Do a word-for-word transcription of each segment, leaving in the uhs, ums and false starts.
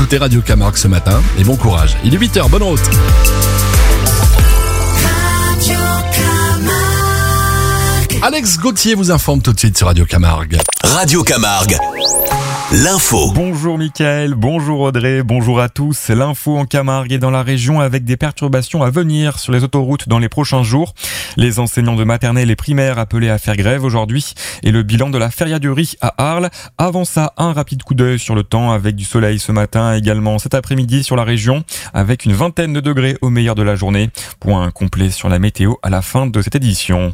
écoutez Radio Camargue ce matin et bon courage. Il est huit heures, bonne route. Radio Camargue. Alex Gauthier vous informe tout de suite sur Radio Camargue. Radio Camargue, l'info. Bonjour Mickaël, bonjour Audrey, bonjour à tous. L'info en Camargue et dans la région avec des perturbations à venir sur les autoroutes dans les prochains jours. Les enseignants de maternelle et primaire appelés à faire grève aujourd'hui et le bilan de la feria du riz à Arles. Avant ça, un rapide coup d'œil sur le temps avec du soleil ce matin, également cet après-midi sur la région avec une vingtaine de degrés au meilleur de la journée. Point complet sur la météo à la fin de cette édition.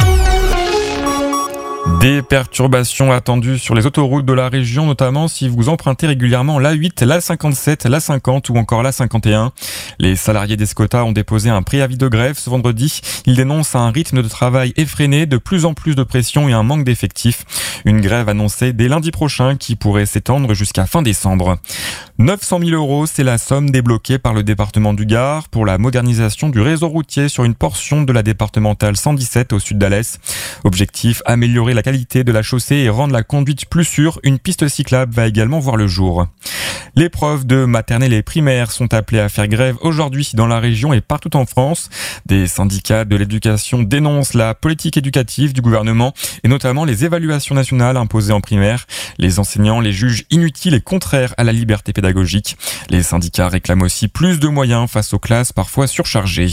Des perturbations attendues sur les autoroutes de la région, notamment si vous empruntez régulièrement l'A huit, l'A cinquante-sept, l'A cinquante ou encore l'A cinquante et un. Les salariés d'Escota ont déposé un préavis de grève ce vendredi. Ils dénoncent un rythme de travail effréné, de plus en plus de pression et un manque d'effectifs. Une grève annoncée dès lundi prochain qui pourrait s'étendre jusqu'à fin décembre. neuf cent mille euros, c'est la somme débloquée par le département du Gard pour la modernisation du réseau routier sur une portion de la départementale cent dix-sept au sud d'Alès. Objectif, améliorer la qualité de la chaussée et rendre la conduite plus sûre. Une piste cyclable va également voir le jour. Les profs de maternelle et primaire sont appelés à faire grève aujourd'hui dans la région et partout en France. Des syndicats de l'éducation dénoncent la politique éducative du gouvernement et notamment les évaluations nationales imposées en primaire. Les enseignants les jugent inutiles et contraires à la liberté pédagogique. Les syndicats réclament aussi plus de moyens face aux classes parfois surchargées.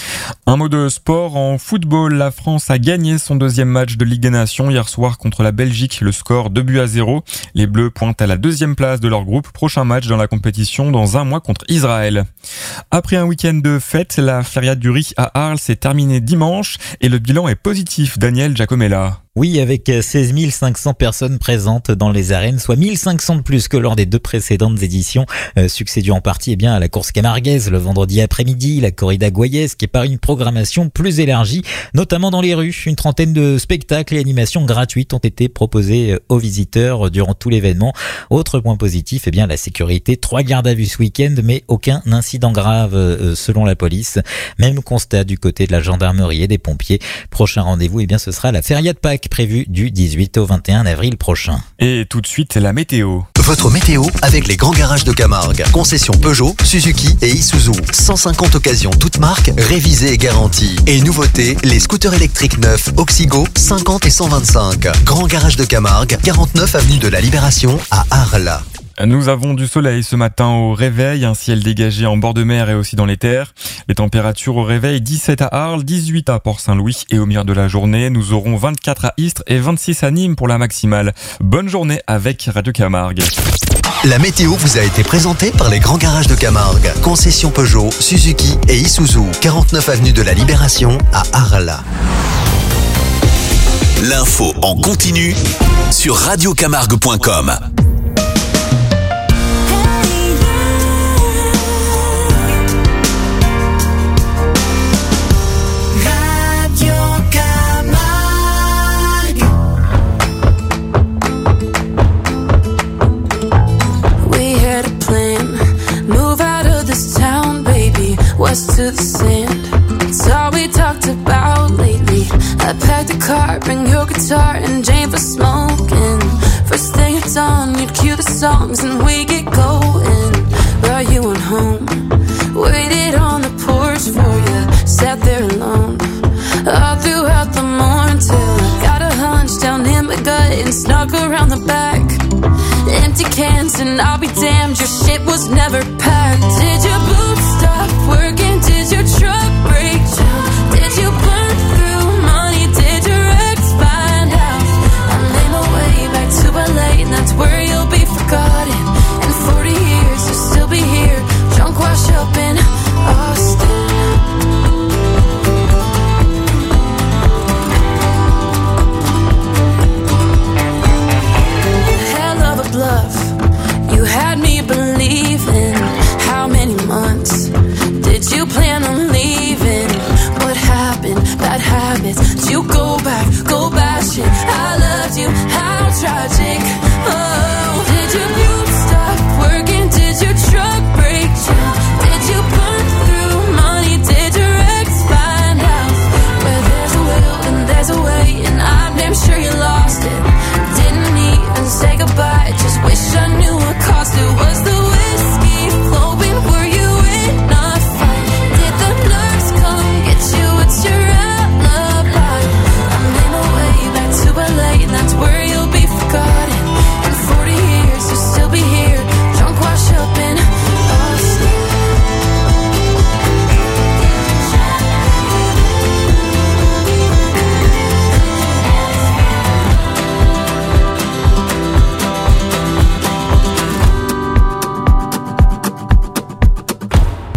Un mot de sport en football. La France a gagné son deuxième match de Ligue des Nations hier soir contre la Belgique. Le score deux buts à zéro. Les Bleus pointent à la deuxième place de leur groupe. Prochain match dans la compétition dans un mois contre Israël. Après un week-end de fête, la feria du riz à Arles s'est terminée dimanche et le bilan est positif. Daniel Giacomella. Oui, avec seize mille cinq cents personnes présentes dans les arènes, soit mille cinq cents de plus que lors des deux précédentes éditions. Euh, succès dû en partie eh bien, à la course camarguaise le vendredi après-midi, la corrida gouaillesque et par une programmation plus élargie, notamment dans les rues. Une trentaine de spectacles et animations gratuites ont été proposés aux visiteurs durant tout l'événement. Autre point positif, eh bien, la sécurité. Trois gardes à vue ce week-end, mais aucun incident grave euh, selon la police. Même constat du côté de la gendarmerie et des pompiers. Prochain rendez-vous, eh bien, ce sera la feria de Pâques, prévu du dix-huit au vingt et un avril prochain. Et tout de suite, la météo. Votre météo avec les grands garages de Camargue. Concession Peugeot, Suzuki et Isuzu. cent cinquante occasions toutes marques, révisées et garanties. Et nouveauté, les scooters électriques neufs Oxygo cinquante et cent vingt-cinq. Grand garage de Camargue, quarante-neuf avenue de la Libération à Arles. Nous avons du soleil ce matin au réveil, un ciel dégagé en bord de mer et aussi dans les terres. Les températures au réveil, dix-sept à Arles, dix-huit à Port-Saint-Louis et au milieu de la journée, nous aurons vingt-quatre à Istres et vingt-six à Nîmes pour la maximale. Bonne journée avec Radio Camargue. La météo vous a été présentée par les grands garages de Camargue. Concession Peugeot, Suzuki et Isuzu. quarante-neuf avenue de la Libération à Arles. L'info en continu sur radio camargue point com. West to the sand, it's all we talked about lately. I packed a car, bring your guitar and Jane for smoking. First thing it's on, you'd cue the songs and we get going. Brought you on home, waited on the porch for you, sat there alone all throughout the morning till I got a hunch down in my gut and snuck around the back. Empty cans and I'll be damned, your shit was never packed. Did your boots stop working? Did your truck break down? Did you burn through money? Did your ex find out? I made my way back to L A and that's where you'll be forgotten. In forty years you'll still be here, drunk wash up in Austin. Bluff, you had me believe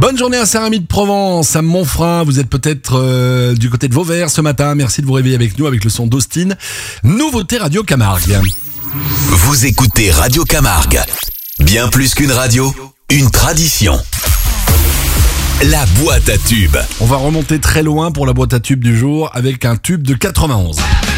Bonne journée à Saint-Rémy-de-Provence, à Montfrin. Vous êtes peut-être euh, du côté de Vauvert ce matin. Merci de vous réveiller avec nous avec le son d'Austin. Nouveauté Radio Camargue. Vous écoutez Radio Camargue. Bien plus qu'une radio, une tradition. La boîte à tubes. On va remonter très loin pour la boîte à tubes du jour avec un tube de quatre-vingt-onze.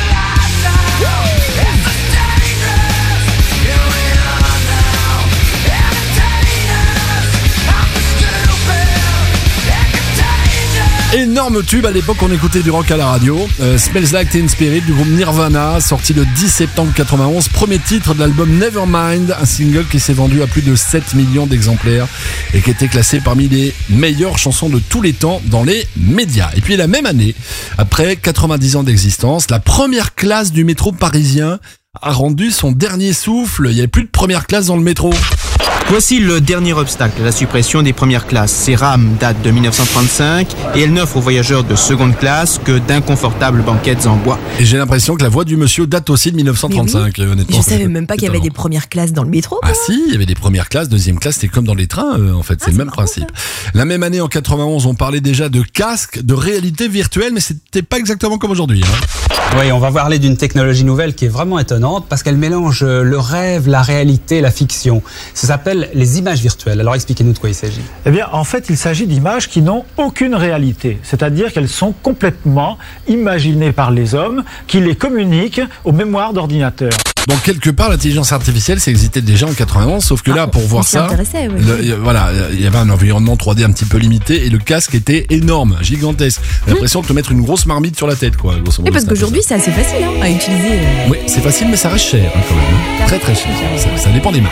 Énorme tube, à l'époque on écoutait du rock à la radio. euh, Smells Like Teen Spirit du groupe Nirvana, sorti le dix septembre quatre-vingt-onze, premier titre de l'album Nevermind, un single qui s'est vendu à plus de sept millions d'exemplaires et qui était classé parmi les meilleures chansons de tous les temps dans les médias. Et puis la même année, après quatre-vingt-dix ans d'existence, la première classe du métro parisien a rendu son dernier souffle. Il n'y avait plus de première classe dans le métro. Voici le dernier obstacle, la suppression des premières classes. Ces rames datent de dix-neuf cent trente-cinq et elles n'offrent aux voyageurs de seconde classe que d'inconfortables banquettes en bois. Et j'ai l'impression que la voix du monsieur date aussi de dix-neuf cent trente-cinq, oui. honnêtement. Je savais même pas qu'il y avait des premières classes dans le métro. Ah si, il y avait des premières classes, deuxième classe, c'était comme dans les trains, euh, en fait, c'est ah, le c'est même marrant, principe. Ça. La même année, en quatre-vingt-onze, on parlait déjà de casques, de réalité virtuelle, mais c'était pas exactement comme aujourd'hui. Hein. Oui, on va parler d'une technologie nouvelle qui est vraiment étonnante parce qu'elle mélange le rêve, la réalité, la fiction. Ça s'appelle les images virtuelles. Alors expliquez-nous de quoi il s'agit. Eh bien, en fait, il s'agit d'images qui n'ont aucune réalité. C'est-à-dire qu'elles sont complètement imaginées par les hommes qui les communiquent aux mémoires d'ordinateur. Donc quelque part, l'intelligence artificielle, ça existait déjà en quatre-vingt-onze, sauf que ah, là, pour voir ça, oui. le, voilà, il y avait un environnement trois D un petit peu limité et le casque était énorme, gigantesque. J'ai l'impression de te mettre une grosse marmite sur la tête, quoi. Grosso modo, et parce qu'aujourd'hui, c'est assez facile hein, à utiliser. Euh... Oui, c'est facile, mais ça reste cher hein, quand même. Hein. Très très cher. Ça, ça dépend des marques.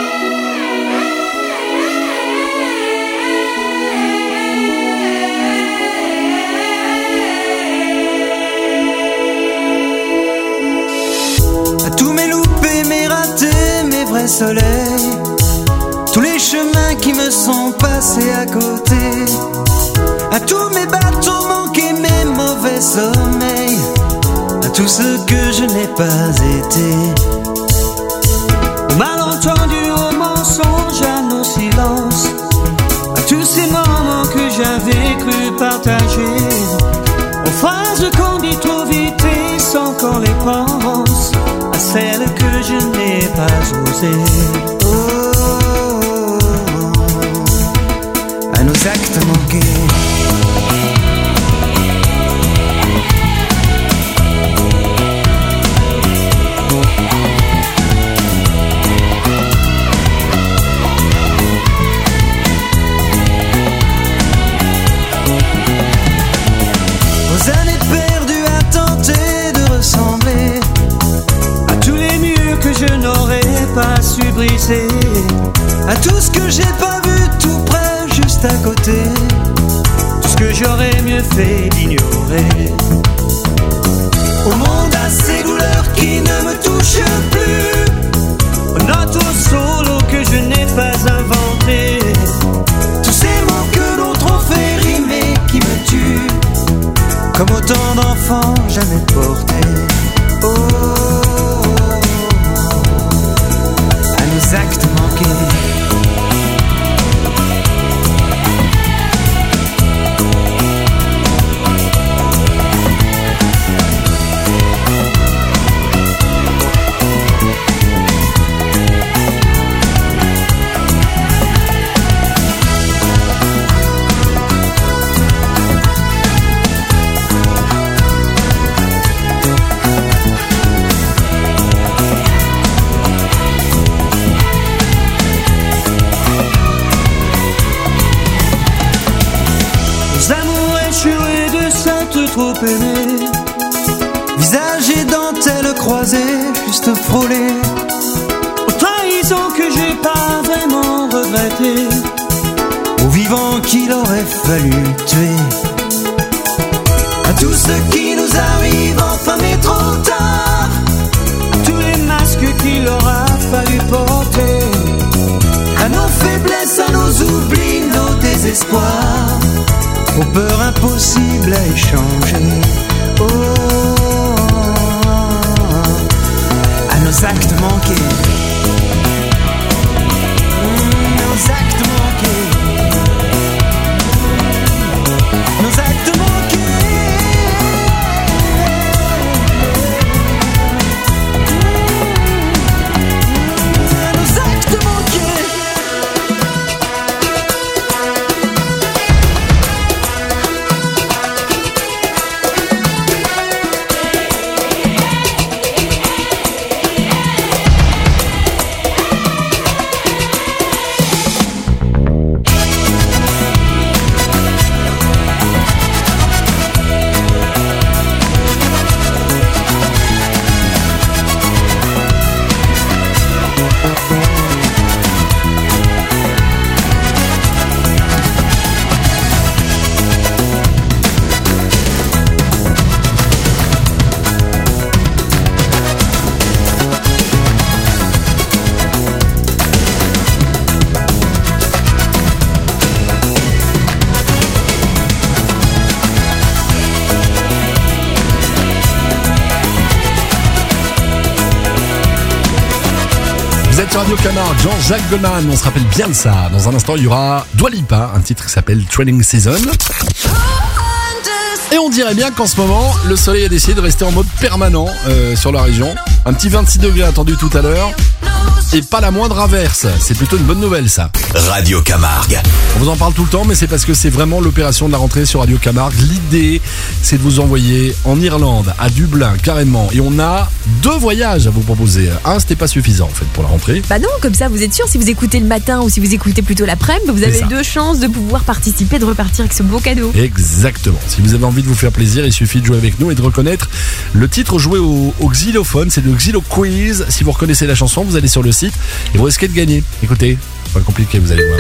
Tous mes loupés, mes ratés, mes vrais soleils, tous les chemins qui me sont passés à côté, à tous mes bateaux manqués, mes mauvais sommeils, à tout ce que je n'ai pas été, au malentendu, au mensonge, à nos silences, à tous ces moments que j'avais cru partager, aux phrases qu'on dit trop vite et sans qu'on les pense, celle que je n'ai pas osée. Oh, oh, oh, à nos actes manqués. Aux années perdues à tenter de ressembler que je n'aurais pas su briser, à tout ce que j'ai pas vu tout près, juste à côté, tout ce que j'aurais mieux fait d'ignorer. Au monde à ces douleurs qui ne me touchent plus, aux notes au solo que je n'ai pas inventé, tous ces mots que d'autres ont fait rimer qui me tuent, comme autant d'enfants jamais portés. Oh, actes manqués. Trop aimé, visage et dentelle croisée, juste frôlé, aux trahisons que j'ai pas vraiment regrettées, aux vivants qu'il aurait fallu tuer, à tout ce qui nous arrive enfin mais trop tard, à tous les masques qu'il aura fallu porter, à nos faiblesses, à nos oublis, nos désespoirs, aux peurs impossibles à échanger. Oh, à nos actes manqués. Mmh, nos actes manqués. sur Radio Camargue, Jean-Jacques Goldman, on se rappelle bien de ça. Dans un instant, il y aura Dua Lipa, un titre qui s'appelle Training Season. Et on dirait bien qu'en ce moment, le soleil a décidé de rester en mode permanent euh, sur la région. Un petit vingt-six degrés attendu tout à l'heure. Et pas la moindre averse. C'est plutôt une bonne nouvelle, ça. Radio Camargue. On vous en parle tout le temps, mais c'est parce que c'est vraiment l'opération de la rentrée sur Radio Camargue. L'idée, c'est de vous envoyer en Irlande, à Dublin, carrément. Et on a deux voyages à vous proposer. Un, c'était pas suffisant, en fait, pour la rentrée. Bah non, comme ça, vous êtes sûr, si vous écoutez le matin ou si vous écoutez plutôt l'après-midi, vous avez deux chances de pouvoir participer, de repartir avec ce beau cadeau. Exactement. Si vous avez envie de vous faire plaisir, il suffit de jouer avec nous et de reconnaître le titre joué au, au xylophone. C'est le Xylo Quiz. Si vous reconnaissez la chanson, vous allez sur le site et vous risquez de gagner. Écoutez, c'est pas compliqué, vous allez voir.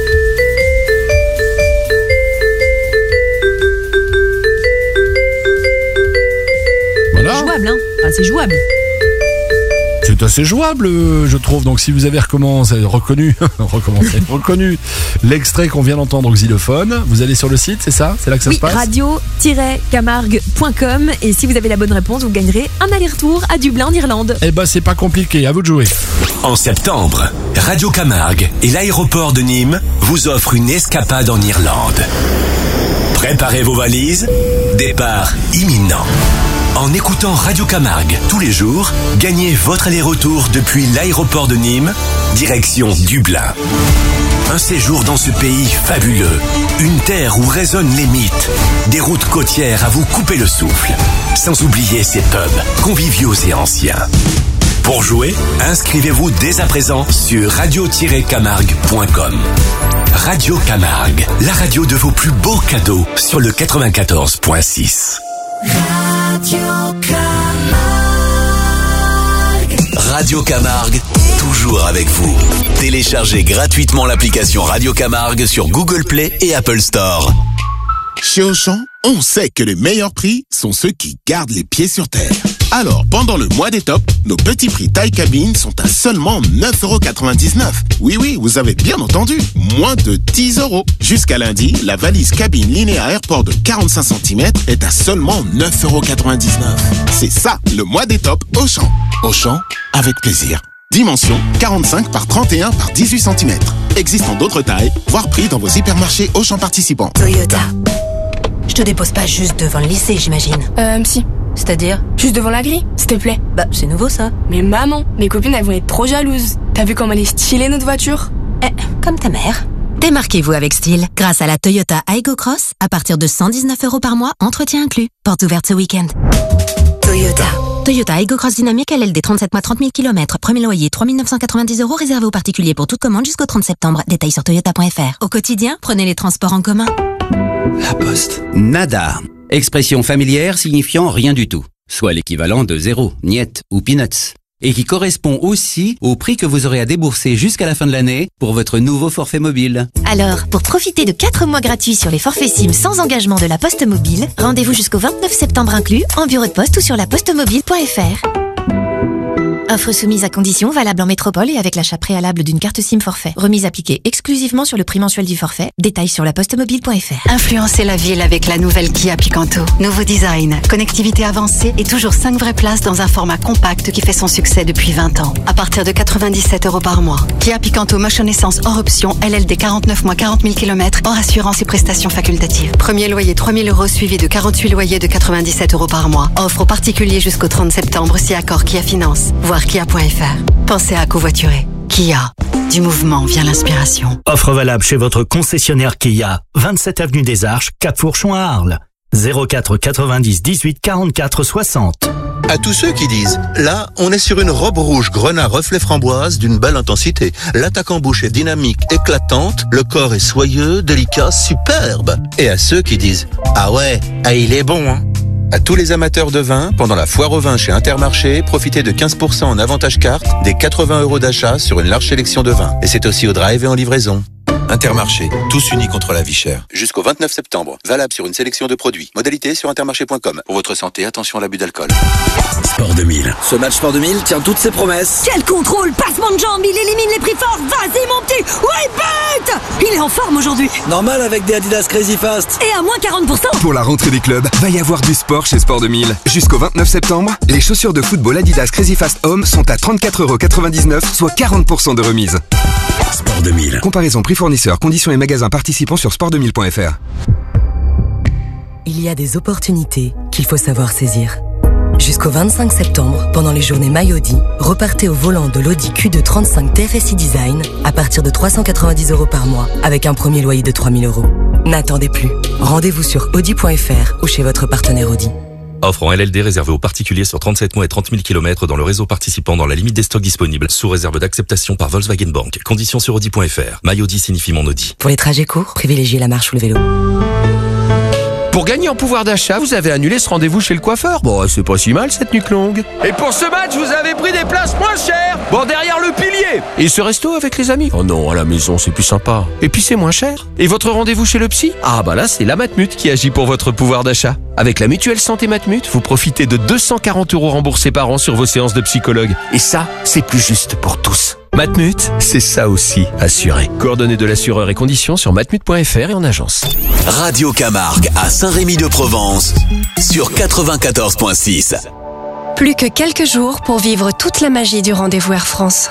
Voilà. C'est jouable, hein. Ah, c'est jouable. C'est assez jouable, je trouve. Donc, si vous avez recommencé, reconnu, recommencé, reconnu l'extrait qu'on vient d'entendre au xylophone, vous allez sur le site, c'est ça? C'est là que ça oui, se passe? radio tiret camargue point com. Et si vous avez la bonne réponse, vous gagnerez un aller-retour à Dublin, en Irlande. Eh ben, c'est pas compliqué. À vous de jouer. En septembre, Radio Camargue et l'aéroport de Nîmes vous offrent une escapade en Irlande. Préparez vos valises. Départ imminent. En écoutant Radio Camargue tous les jours, gagnez votre aller-retour depuis l'aéroport de Nîmes, direction Dublin. Un séjour dans ce pays fabuleux, une terre où résonnent les mythes, des routes côtières à vous couper le souffle, sans oublier ces pubs conviviaux et anciens. Pour jouer, inscrivez-vous dès à présent sur radio tiret camargue point com. Radio Camargue, la radio de vos plus beaux cadeaux sur le quatre-vingt-quatorze point six. Radio Camargue. Radio Camargue, toujours avec vous. Téléchargez gratuitement l'application Radio Camargue sur Google Play et Apple Store. Chez Auchan, on sait que les meilleurs prix sont ceux qui gardent les pieds sur terre. Alors, pendant le mois des tops, nos petits prix taille cabine sont à seulement neuf euros quatre-vingt-dix-neuf. Oui, oui, vous avez bien entendu, moins de dix euros. Jusqu'à lundi, la valise cabine Linéa Airport de quarante-cinq centimètres est à seulement neuf euros quatre-vingt-dix-neuf. C'est ça, le mois des tops Auchan. Auchan, avec plaisir. Dimension quarante-cinq par trente et un par dix-huit centimètres. Existant d'autres tailles, voire prix dans vos hypermarchés Auchan participants. Toyota. Je te dépose pas juste devant le lycée, j'imagine. Euh, si. C'est-à-dire? Juste devant la grille, s'il te plaît. Bah, c'est nouveau ça. Mais maman, mes copines, elles vont être trop jalouses. T'as vu comment elle est stylée, notre voiture? Eh, comme ta mère. Démarquez-vous avec style grâce à la Toyota Aygo Cross à partir de cent dix-neuf euros par mois, entretien inclus. Porte ouverte ce week-end. Toyota. Toyota Aygo Cross Dynamique L L D trente-sept mois trente mille kilomètres. Premier loyer trois mille neuf cent quatre-vingt-dix euros réservé aux particuliers pour toute commande jusqu'au trente septembre. Détails sur toyota point f r. Au quotidien, prenez les transports en commun. La Poste. Nada. Expression familière signifiant rien du tout. Soit l'équivalent de zéro, niet ou peanuts. Et qui correspond aussi au prix que vous aurez à débourser jusqu'à la fin de l'année pour votre nouveau forfait mobile. Alors, pour profiter de quatre mois gratuits sur les forfaits SIM sans engagement de la Poste Mobile, rendez-vous jusqu'au vingt-neuf septembre inclus en bureau de poste ou sur la poste mobile point f r. Offre soumise à conditions, valable en métropole et avec l'achat préalable d'une carte SIM forfait. Remise appliquée exclusivement sur le prix mensuel du forfait. Détails sur la poste mobile point f r. Influencez la ville avec la nouvelle Kia Picanto. Nouveau design, connectivité avancée et toujours cinq vraies places dans un format compact qui fait son succès depuis vingt ans. À partir de quatre-vingt-dix-sept euros par mois. Kia Picanto Motion Essence hors option, L L D quarante-neuf mois quarante mille kilomètres, hors assurance et prestations facultatives. Premier loyer trois mille euros suivi de quarante-huit loyers de quatre-vingt-dix-sept euros par mois. Offre aux particuliers jusqu'au trente septembre si accord Kia Finance. Voir kia point f r. Pensez à covoiturer. Kia. Du mouvement vient l'inspiration. Offre valable chez votre concessionnaire Kia. vingt-sept avenue des Arches, Cap-Fourchon à Arles. zéro quatre quatre-vingt-dix dix-huit quarante-quatre soixante. À tous ceux qui disent, là, on est sur une robe rouge grenat reflet framboise d'une belle intensité. L'attaque en bouche est dynamique, éclatante, le corps est soyeux, délicat, superbe. Et à ceux qui disent, ah ouais, ah il est bon, hein. À tous les amateurs de vin, pendant la foire au vin chez Intermarché, profitez de quinze pour cent en avantage carte, des quatre-vingts euros d'achat sur une large sélection de vins. Et c'est aussi au drive et en livraison. Intermarché, tous unis contre la vie chère. Jusqu'au vingt-neuf septembre, valable sur une sélection de produits. Modalité sur intermarché point com. Pour votre santé, attention à l'abus d'alcool. Sport deux mille. Ce match Sport deux mille tient toutes ses promesses. Quel contrôle, passement de jambes, il élimine les prix forts. Vas-y mon petit, oui, bête. Il est en forme aujourd'hui. Normal avec des Adidas Crazy Fast. Et à moins quarante pour cent. Pour la rentrée des clubs, va y avoir du sport chez Sport deux mille. Jusqu'au vingt-neuf septembre, les chaussures de football Adidas Crazy Fast Home sont à trente-quatre euros quatre-vingt-dix-neuf, soit quarante pour cent de remise. Sport deux mille. Comparaison prix fournisseur, conditions et magasins participants sur sport deux mille point f r. Il y a des opportunités qu'il faut savoir saisir. Jusqu'au vingt-cinq septembre, pendant les journées My Audi, repartez au volant de l'Audi Q deux trente-cinq T F S I Design à partir de trois cent quatre-vingt-dix euros par mois, avec un premier loyer de trois mille euros. N'attendez plus. Rendez-vous sur audi point f r ou chez votre partenaire Audi. Offre en L L D réservée aux particuliers sur trente-sept mois et trente mille kilomètres dans le réseau participant dans la limite des stocks disponibles, sous réserve d'acceptation par Volkswagen Bank. Conditions sur audi point f r. My Audi signifie mon Audi. Pour les trajets courts, privilégiez la marche ou le vélo. Pour gagner en pouvoir d'achat, vous avez annulé ce rendez-vous chez le coiffeur. Bon, c'est pas si mal cette nuque longue. Et pour ce match, vous avez pris des places moins chères. Bon, derrière le pilier. Et ce resto avec les amis. Oh non, à la maison, c'est plus sympa. Et puis c'est moins cher. Et votre rendez-vous chez le psy? Ah bah là, c'est la Matmut qui agit pour votre pouvoir d'achat. Avec la mutuelle santé Matmut, vous profitez de deux cent quarante euros remboursés par an sur vos séances de psychologue. Et ça, c'est plus juste pour tous. Matmut, c'est ça aussi, assuré. Coordonnées de l'assureur et conditions sur matmut point f r et en agence. Radio Camargue à Saint-Rémy-de-Provence sur quatre-vingt-quatorze point six. Plus que quelques jours pour vivre toute la magie du rendez-vous Air France.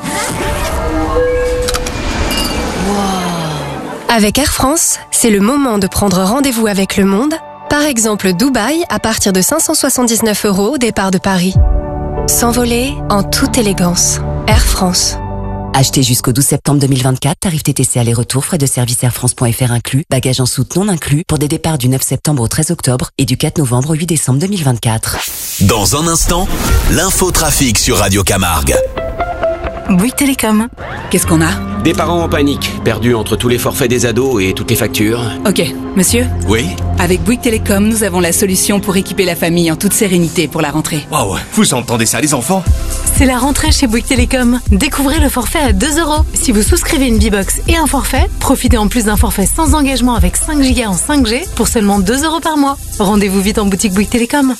Wow. Avec Air France, c'est le moment de prendre rendez-vous avec le monde. Par exemple, Dubaï à partir de cinq cent soixante-dix-neuf euros au départ de Paris. S'envoler en toute élégance. Air France. Achetez jusqu'au douze septembre deux mille vingt-quatre, tarif T T C aller-retour, frais de service air france point f r inclus, bagages en soute non inclus, pour des départs du neuf septembre au treize octobre et du quatre novembre au huit décembre deux mille vingt-quatre. Dans un instant, l'infotrafic sur Radio Camargue. Bouygues Télécom. Qu'est-ce qu'on a? Des parents en panique, perdus entre tous les forfaits des ados et toutes les factures. Ok, monsieur? Oui? Avec Bouygues Télécom, nous avons la solution pour équiper la famille en toute sérénité pour la rentrée. Waouh, vous entendez ça les enfants? C'est la rentrée chez Bouygues Télécom. Découvrez le forfait à deux euros. Si vous souscrivez une B-Box et un forfait, profitez en plus d'un forfait sans engagement avec cinq gigas en cinq G pour seulement deux euros par mois. Rendez-vous vite en boutique Bouygues Télécom.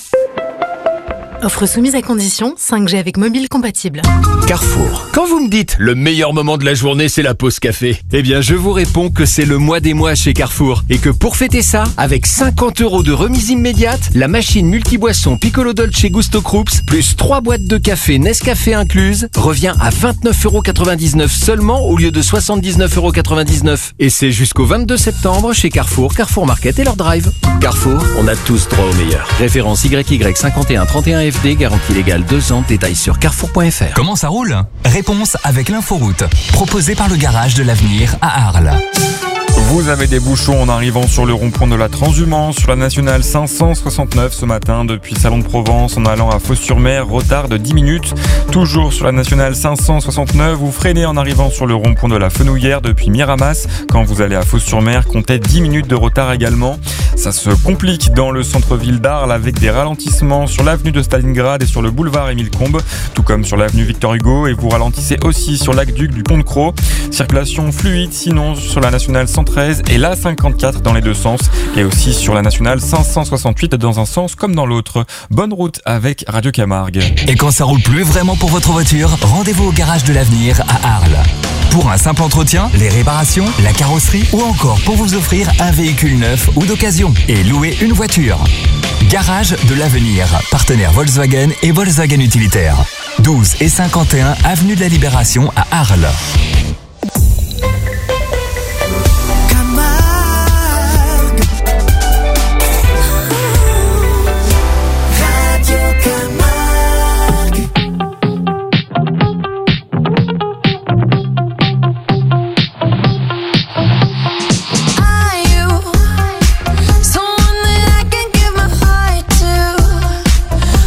Offre soumise à condition, cinq G avec mobile compatible. Carrefour. Quand vous me dites le meilleur moment de la journée c'est la pause café, eh bien je vous réponds que c'est le mois des mois chez Carrefour. Et que pour fêter ça, avec cinquante euros de remise immédiate, la machine multiboisson Piccolo Dolce Gusto Krups, plus trois boîtes de café Nescafé incluses, revient à vingt-neuf euros quatre-vingt-dix-neuf seulement au lieu de soixante-dix-neuf euros quatre-vingt-dix-neuf. Et c'est jusqu'au vingt-deux septembre chez Carrefour, Carrefour Market et leur drive. Carrefour, on a tous droit au meilleur. Référence Y Y cinquante et un trente et un F D, garantie légale deux ans, détails sur carrefour point f r. Comment ça roule? Réponse avec l'inforoute, proposée par le garage de l'avenir à Arles. Vous avez des bouchons en arrivant sur le rond-point de la Transhumance, sur la nationale cinq cent soixante-neuf ce matin, depuis Salon de Provence en allant à Fos-sur-Mer, retard de dix minutes. Toujours sur la nationale cinq cent soixante-neuf, vous freinez en arrivant sur le rond-point de la Fenouillère depuis Miramas. Quand vous allez à Fos-sur-Mer, comptez dix minutes de retard également. Ça se complique dans le centre-ville d'Arles avec des ralentissements sur l'avenue de Stalingrad et sur le boulevard Émile Combes, tout comme sur l'avenue Victor Hugo, et vous ralentissez aussi sur l'aqueduc du Pont de Crau. Circulation fluide sinon sur la nationale cent treize et la cinquante-quatre dans les deux sens, et aussi sur la nationale cinq cent soixante-huit dans un sens comme dans l'autre. Bonne route avec Radio Camargue. Et quand ça roule plus vraiment pour votre voiture, rendez-vous au garage de l'avenir à Arles. Pour un simple entretien, les réparations, la carrosserie ou encore pour vous offrir un véhicule neuf ou d'occasion et louer une voiture. Garage de l'avenir, partenaire Volkswagen et Volkswagen Utilitaire. douze et cinquante et un avenue de la Libération à Arles.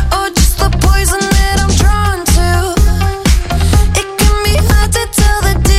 Poison that I'm drawn to. It can be hard to tell the difference.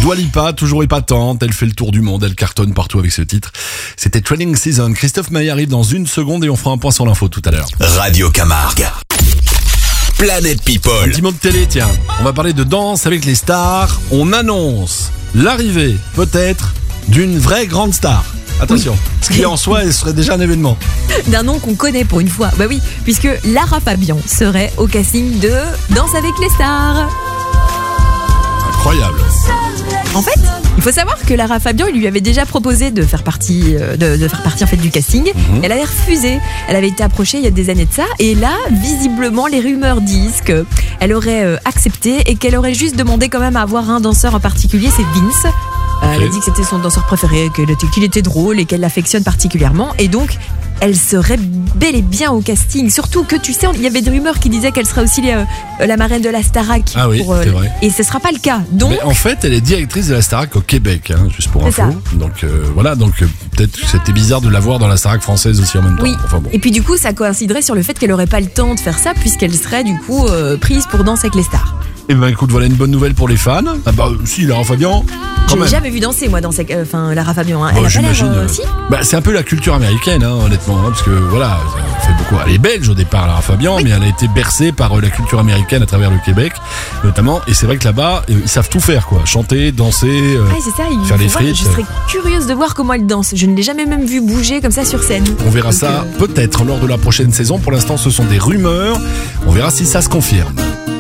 Dua Lipa, toujours épatante, elle fait le tour du monde, elle cartonne partout avec ce titre. C'était Training Season. Christophe Maé arrive dans une seconde et on fera un point sur l'info tout à l'heure. Radio Camargue. Planète People. Un petit mot de télé, tiens. On va parler de Danse avec les stars. On annonce l'arrivée, peut-être, d'une vraie grande star. Attention, oui. Ce qui en soi, elle serait déjà un événement. D'un nom qu'on connaît pour une fois. Bah oui, puisque Lara Fabian serait au casting de Danse avec les stars. Incroyable. En fait, il faut savoir que Lara Fabian, il lui avait déjà proposé de faire partie, de, de faire partie en fait du casting. Mm-hmm. Elle avait refusé. Elle avait été approchée il y a des années de ça. Et là, visiblement, les rumeurs disent qu'elle aurait euh, accepté et qu'elle aurait juste demandé quand même à avoir un danseur en particulier, c'est Vince. Euh, okay. Elle a dit que c'était son danseur préféré, qu'il était, qu'il était drôle et qu'elle l'affectionne particulièrement. Et donc, elle serait bel et bien au casting. Surtout que, tu sais, il y avait des rumeurs qui disaient qu'elle serait aussi euh, la marraine de la Starac. Ah oui, pour, euh, c'est vrai. Et ce ne sera pas le cas. Donc, mais en fait, elle est directrice de la Starac au Québec, hein, juste pour info. Donc euh, voilà, donc euh, peut-être que c'était bizarre de la voir dans la Starac française aussi en même temps. Oui. Enfin, bon. Et puis du coup, ça coïnciderait sur le fait qu'elle n'aurait pas le temps de faire ça, puisqu'elle serait du coup euh, prise pour Danse avec les stars. Eh ben écoute, voilà une bonne nouvelle pour les fans. Ah bah si, Lara Fabian. Je l'ai jamais vu danser moi, dans cette, euh, enfin Lara Fabian. Hein. Bon, elle a j'imagine. pas l'air, euh, si bah c'est un peu la culture américaine, hein, honnêtement, hein, parce que voilà, elle fait beaucoup. Elle est belge au départ, Lara Fabian, oui. Mais elle a été bercée par euh, la culture américaine à travers le Québec, notamment. Et c'est vrai que là-bas, euh, ils savent tout faire, quoi. Chanter, danser, euh, ah, c'est ça, faire les voir, frites. Je serais curieuse de voir comment elle danse. Je ne l'ai jamais même vue bouger comme ça sur scène. On verra Donc, ça euh... peut-être lors de la prochaine saison. Pour l'instant, ce sont des rumeurs. On verra si ça se confirme.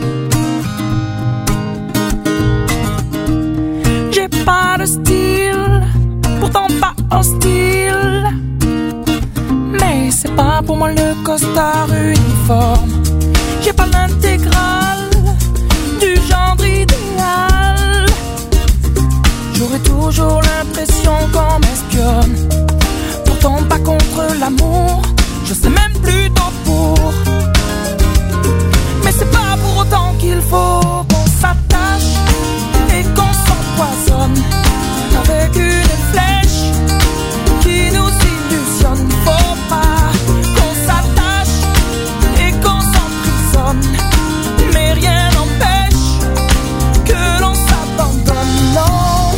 Pas de style, pourtant pas hostile. Mais c'est pas pour moi le costard uniforme. J'ai pas l'intégrale du genre idéal. J'aurais toujours l'impression qu'on m'espionne. Pourtant pas contre l'amour, je sais même plutôt pour. Mais c'est pas pour autant qu'il faut qu'on s'attache et qu'on s'empoisonne avec une flèche qui nous illusionne. Faut pas qu'on s'attache et qu'on s'emprisonne, mais rien n'empêche que l'on s'abandonne. Non,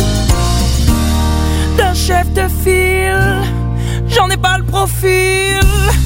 d'un chef de file, j'en ai pas le profil.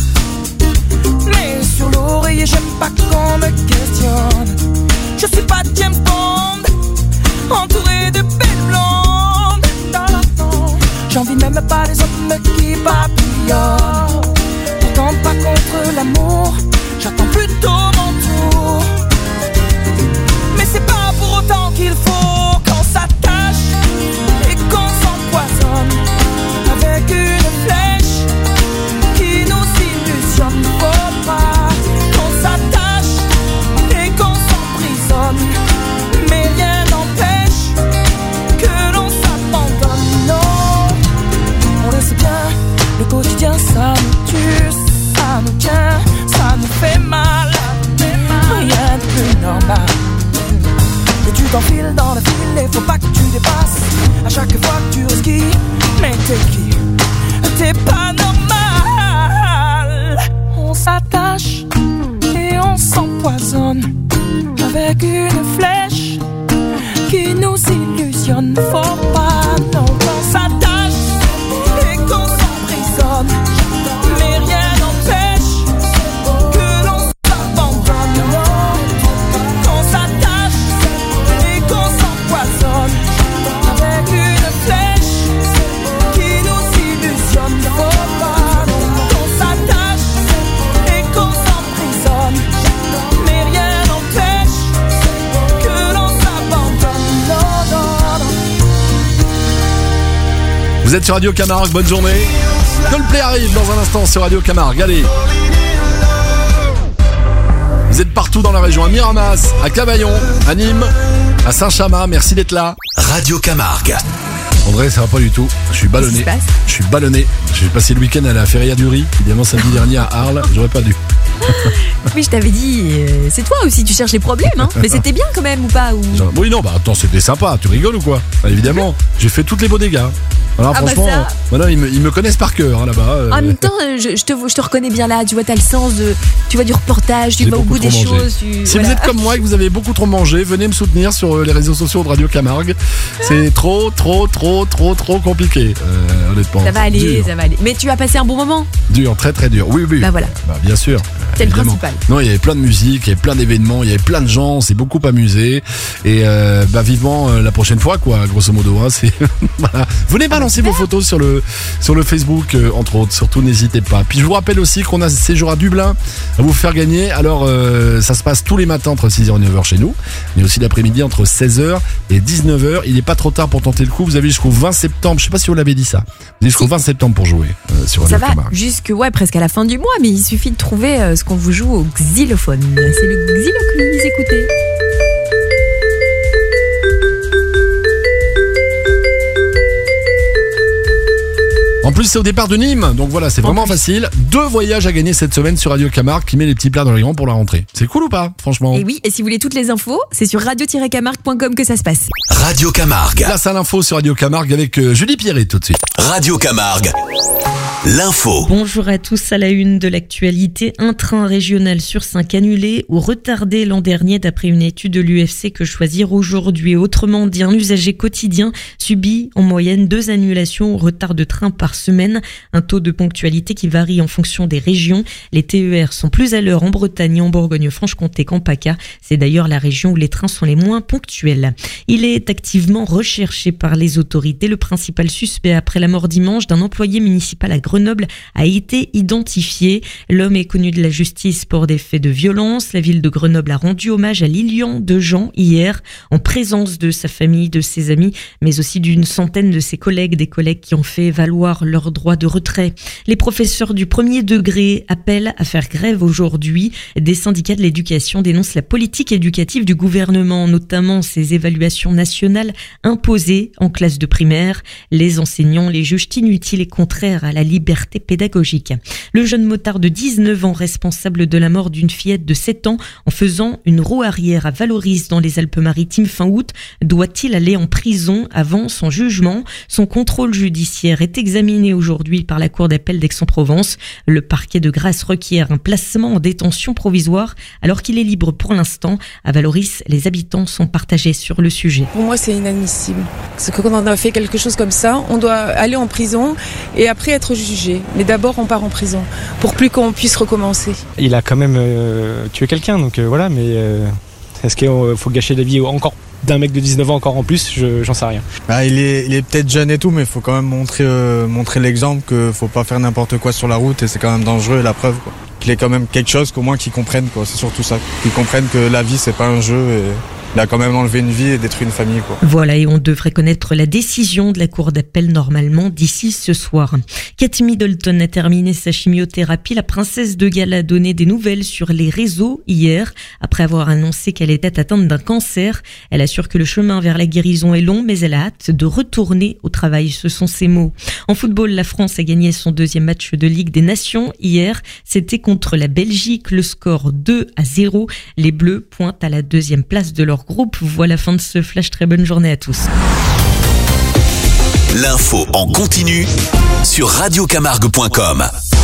Mais sur l'oreiller, j'aime pas qu'on me questionne. Je suis pas James Bond, entouré de belles blondes. J'envie même pas les hommes qui papillonnent. Pourtant pas contre l'amour, j'attends plutôt mon tour. Mais c'est pas pour autant qu'il faut qu'on s'attache et qu'on s'empoisonne avec une flèche qui nous illusionne. Faut pas qu'on s'attache et qu'on s'emprisonne, mais rien n'empêche que l'on s'abandonne. Non, on le sait bien, le quotidien ça nous tue, ça nous tient, ça nous fait mal. Rien de plus normal. Et tu t'enfiles dans le fil et faut pas que tu dépasses. À chaque fois que tu risques, mais t'es qui? T'es pas normal. On s'attache et on s'empoisonne avec une flèche qui nous illusionne. Faut pas non qu'on s'attache et qu'on s'emprisonne, mais rien n'empêche que l'on s'abandonne. Non, qu'on s'attache et qu'on s'empoisonne avec une flèche qui nous illusionne. Faut pas non qu'on s'attache et qu'on s'emprisonne, mais rien n'empêche que l'on s'abandonne. Non, non, non. Vous êtes sur Radio Camargue, bonne journée. Coldplay arrive dans un instant sur Radio Camargue, allez. Vous êtes partout dans la région, à Miramas, à Cavaillon, à Nîmes, à Saint-Chamas, merci d'être là. Radio Camargue. André, ça va pas du tout, je suis ballonné. Je suis ballonné. J'ai passé le week-end à la Feria du Riz, évidemment samedi dernier à Arles, j'aurais pas dû. Oui, je t'avais dit, euh, c'est toi aussi, tu cherches les problèmes, hein. Mais c'était bien quand même ou pas ou... Genre, oui, non, bah attends, c'était sympa, tu rigoles ou quoi? Bah, évidemment, j'ai fait tous les beaux dégâts. Alors Ah bah franchement, ça. voilà, ils, me, ils me connaissent par cœur hein, là-bas. euh. En même temps, euh, je, je, te, je te reconnais bien là, tu vois, t'as le sens de. Tu vois, du reportage, tu J'ai vas au beaucoup bout des trop mangé. choses. Tu, Si voilà. vous êtes comme moi et que vous avez beaucoup trop mangé, venez me soutenir sur euh, les réseaux sociaux de Radio Camargue. C'est trop, trop, trop, trop, trop compliqué, euh, honnêtement. Ça va aller, Dur. ça va aller. Mais tu as passé un bon moment. Dur, très très dur. Oui, oui. Bah voilà. Bah, bien sûr. C'est le Évidemment. principal. Non, il y avait plein de musique, il y avait plein d'événements, il y avait plein de gens, on s'est beaucoup amusé. Et euh, bah vivement euh, la prochaine fois, quoi, grosso modo. Hein, c'est voilà. Venez balancer vos photos sur le sur le Facebook, euh, entre autres. Surtout, n'hésitez pas. Puis je vous rappelle aussi qu'on a séjour à Dublin à vous faire gagner. Alors, euh, ça se passe tous les matins entre six heures et neuf heures chez nous, mais aussi l'après-midi entre seize heures et dix-neuf heures. Il n'est pas trop tard pour tenter le coup. Vous avez jusqu'au vingt septembre. Je sais pas si vous l'avez dit ça. Vous avez jusqu'au vingt septembre pour jouer euh, sur Radio Ça va Camargue. jusque ouais, presque à la fin du mois, mais il suffit de trouver euh, ce qu'on vous joue au xylophone. C'est le xyloquiz, écoutez. En plus, c'est au départ de Nîmes, donc voilà, c'est vraiment facile. Deux voyages à gagner cette semaine sur Radio Camargue qui met les petits plats dans les grands pour la rentrée. C'est cool ou pas, franchement? Et oui, et si vous voulez toutes les infos, c'est sur radio tiret camargue point com que ça se passe. Radio Camargue. Place à l'info sur Radio Camargue avec euh, Julie Pierret tout de suite. Radio Camargue. L'info. Bonjour à tous. À la une de l'actualité, un train régional sur cinq annulé ou retardé l'an dernier d'après une étude de l'U F C Que Choisir aujourd'hui. Autrement dit, un usager quotidien subit en moyenne deux annulations ou retards de train par semaine. Un taux de ponctualité qui varie en fonction des régions. Les T E R sont plus à l'heure en Bretagne, en Bourgogne-Franche-Comté qu'en PACA. C'est d'ailleurs la région où les trains sont les moins ponctuels. Il est activement recherché par les autorités. Le principal suspect après la mort dimanche d'un employé municipal à Grenoble a été identifié. L'homme est connu de la justice pour des faits de violence. La ville de Grenoble a rendu hommage à Lilian Dejean hier, en présence de sa famille, de ses amis, mais aussi d'une centaine de ses collègues, des collègues qui ont fait valoir leur droit de retrait. Les professeurs du premier degré appellent à faire grève aujourd'hui. Des syndicats de l'éducation dénoncent la politique éducative du gouvernement, notamment ses évaluations nationales imposées en classe de primaire. Les enseignants les jugent inutiles et contraires à la liberté pédagogique. Le jeune motard de dix-neuf ans, responsable de la mort d'une fillette de sept ans en faisant une roue arrière à Valoris dans les Alpes-Maritimes fin août, doit-il aller en prison avant son jugement? Son contrôle judiciaire est examiné aujourd'hui par la Cour d'appel d'Aix-en-Provence. Le parquet de Grasse requiert un placement en détention provisoire alors qu'il est libre pour l'instant. À Valoris, les habitants sont partagés sur le sujet. Pour moi, c'est inadmissible. Parce que quand on a fait quelque chose comme ça, on doit aller en prison et après être jugé. Mais d'abord, on part en prison pour plus qu'on puisse recommencer. Il a quand même euh, tué quelqu'un, donc euh, voilà, mais euh, est-ce qu'il faut gâcher la vie encore d'un mec de dix-neuf ans encore en plus? Je, j'en sais rien. Ah, il est, il est peut-être jeune et tout, mais il faut quand même montrer, euh, montrer l'exemple qu'il faut pas faire n'importe quoi sur la route et c'est quand même dangereux, la preuve, quoi. Qu'il ait quand même quelque chose qu'au moins qu'ils comprennent, quoi. C'est surtout ça. Qu'ils comprennent que la vie, c'est pas un jeu et il a quand même enlevé une vie et détruit une famille, quoi. Voilà, et on devrait connaître la décision de la cour d'appel normalement d'ici ce soir. Kate Middleton a terminé sa chimiothérapie. La princesse de Galles a donné des nouvelles sur les réseaux hier, après avoir annoncé qu'elle était atteinte d'un cancer. Elle assure que le chemin vers la guérison est long, mais elle a hâte de retourner au travail. Ce sont ses mots. En football, la France a gagné son deuxième match de Ligue des Nations hier. C'était contre la Belgique, le score deux à zéro. Les Bleus pointent à la deuxième place de leur groupe. Voilà la fin de ce flash. Très bonne journée à tous. L'info en continu sur radio camargue point com.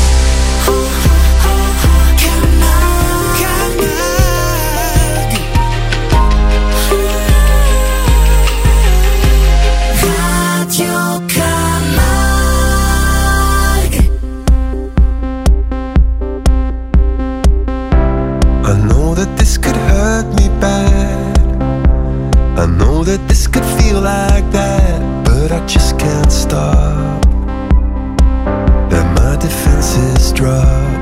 I know that this could hurt me bad. I know that this could feel like that, but I just can't stop. Let my defenses drop.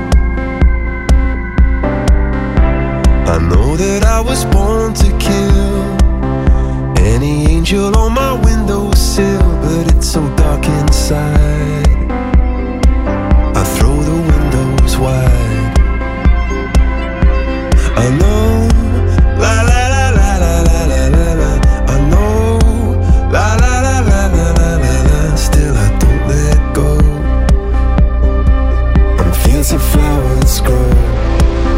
I know that I was born to kill any angel on my windowsill, but it's so dark inside. I throw the windows wide. I know, la la la la la la la la la. I know, la la la la la la la la. Still I don't let go. And fields of flowers grow.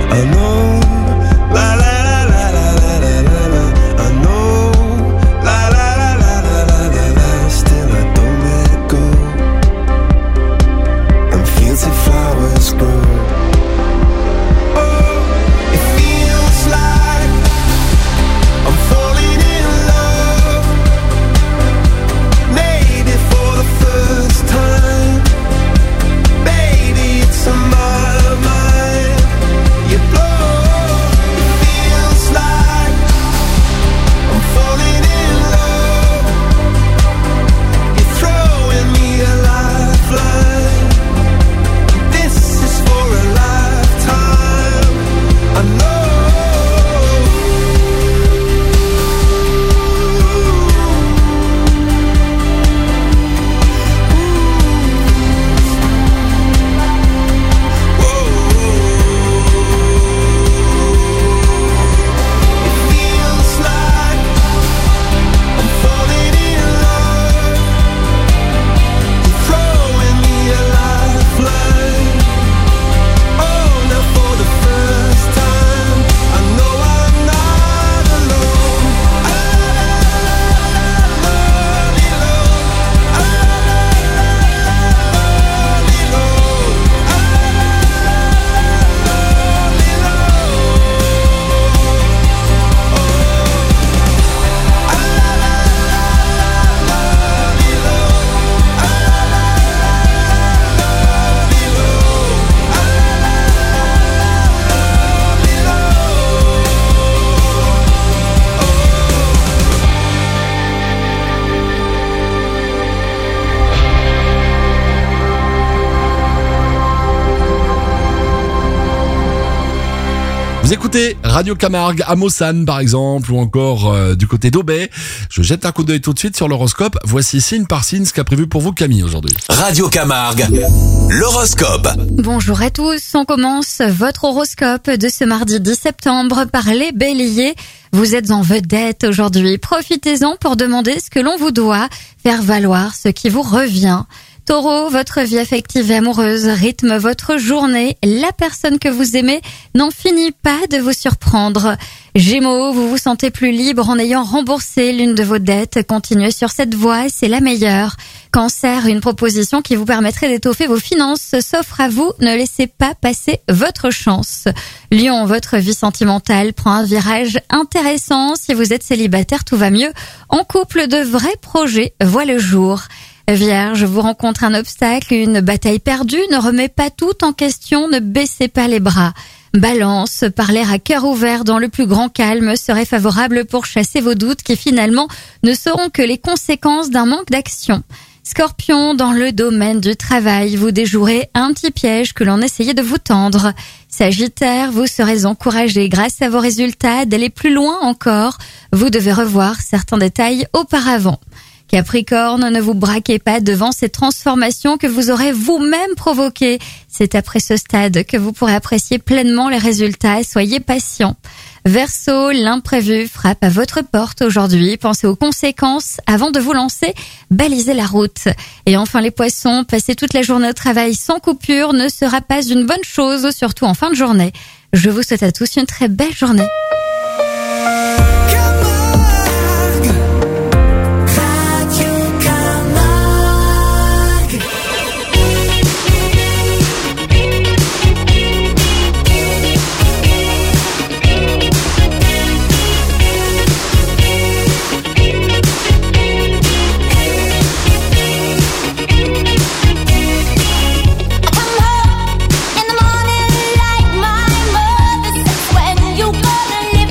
I know, la la la la la la la la la. I know, la la la la la la la la. Still I don't let go. And fields of flowers grow. Oh, it feels like I'm falling in love. Maybe for the first time. Baby, it's on my mind. You blow. It feels like I'm falling in love. You're throwing me a lifeline. This is for a lifetime. I know. Feels like I'm falling in love. You're throwing me a lifeline. Oh, now for the first time, I know I'm not alone. Vous écoutez Radio Camargue à Mossane par exemple, ou encore euh, du côté d'Aubais. Je jette un coup d'œil tout de suite sur l'horoscope. Voici signe par signe ce qu'a prévu pour vous Camille aujourd'hui. Radio Camargue, l'horoscope. Bonjour à tous, on commence votre horoscope de ce mardi dix septembre par les béliers. Vous êtes en vedette aujourd'hui, profitez-en pour demander ce que l'on vous doit, faire valoir ce qui vous revient. Taureau, votre vie affective et amoureuse rythme votre journée. La personne que vous aimez n'en finit pas de vous surprendre. Gémeaux, vous vous sentez plus libre en ayant remboursé l'une de vos dettes. Continuez sur cette voie, c'est la meilleure. Cancer, une proposition qui vous permettrait d'étoffer vos finances s'offre à vous. Ne laissez pas passer votre chance. Lion, votre vie sentimentale prend un virage intéressant. Si vous êtes célibataire, tout va mieux. En couple, de vrais projets voient le jour. Vierge, vous rencontrez un obstacle, une bataille perdue, ne remet pas tout en question, ne baissez pas les bras. Balance, parler à cœur ouvert dans le plus grand calme serait favorable pour chasser vos doutes qui finalement ne seront que les conséquences d'un manque d'action. Scorpion, dans le domaine du travail, vous déjouerez un petit piège que l'on essayait de vous tendre. Sagittaire, vous serez encouragé grâce à vos résultats d'aller plus loin encore. Vous devez revoir certains détails auparavant. Capricorne, ne vous braquez pas devant ces transformations que vous aurez vous-même provoquées. C'est après ce stade que vous pourrez apprécier pleinement les résultats. Soyez patient. Verseau, l'imprévu frappe à votre porte aujourd'hui. Pensez aux conséquences avant de vous lancer. Balisez la route. Et enfin les poissons, passer toute la journée au travail sans coupure ne sera pas une bonne chose, surtout en fin de journée. Je vous souhaite à tous une très belle journée. In the morning, like my mother says, when you gonna live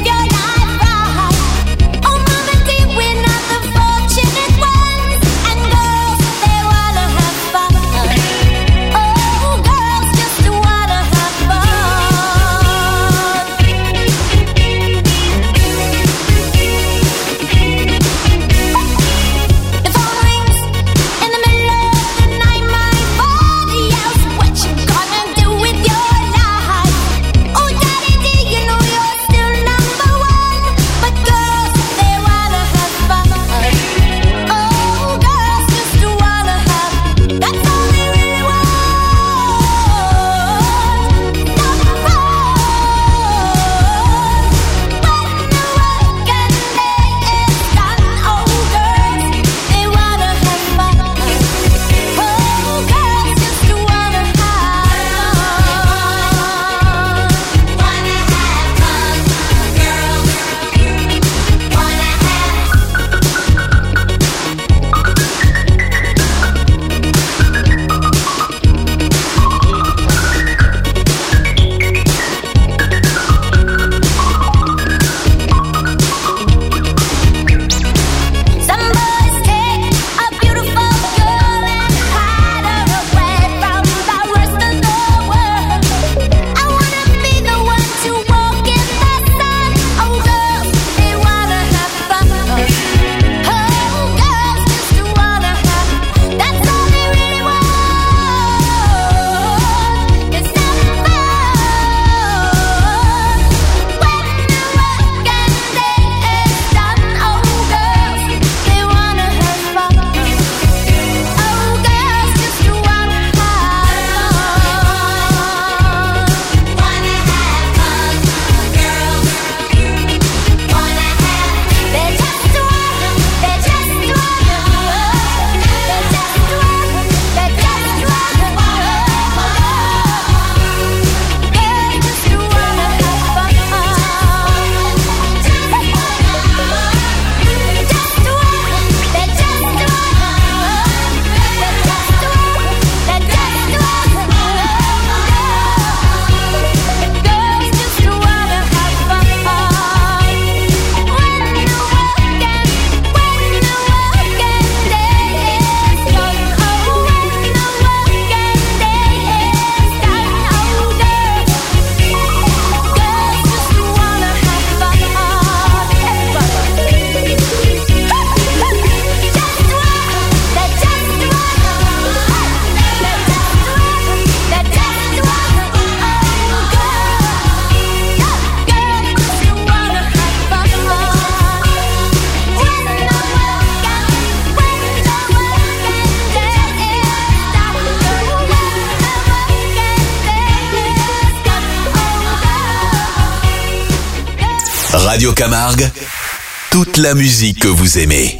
Radio Camargue, toute la musique que vous aimez.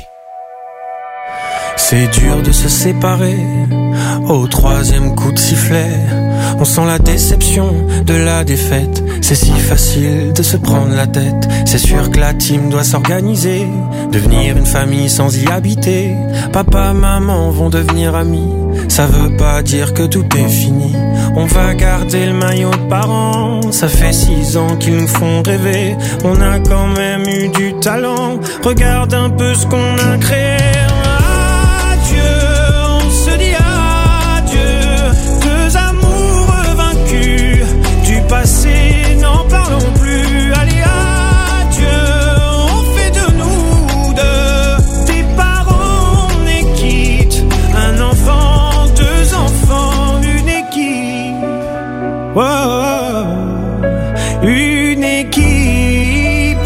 C'est dur de se séparer, au troisième coup de sifflet, on sent la déception de la défaite. C'est si facile de se prendre la tête. C'est sûr que la team doit s'organiser, devenir une famille sans y habiter. Papa, maman vont devenir amis, ça veut pas dire que tout est fini. On va garder le maillot de parents, ça fait six ans qu'ils nous font rêver. On a quand même eu du talent, regarde un peu ce qu'on a créé. Passé, n'en parlons plus, allez adieu, on fait de nous deux, des parents, on est quitte, un enfant, deux enfants, une équipe, oh, une équipe.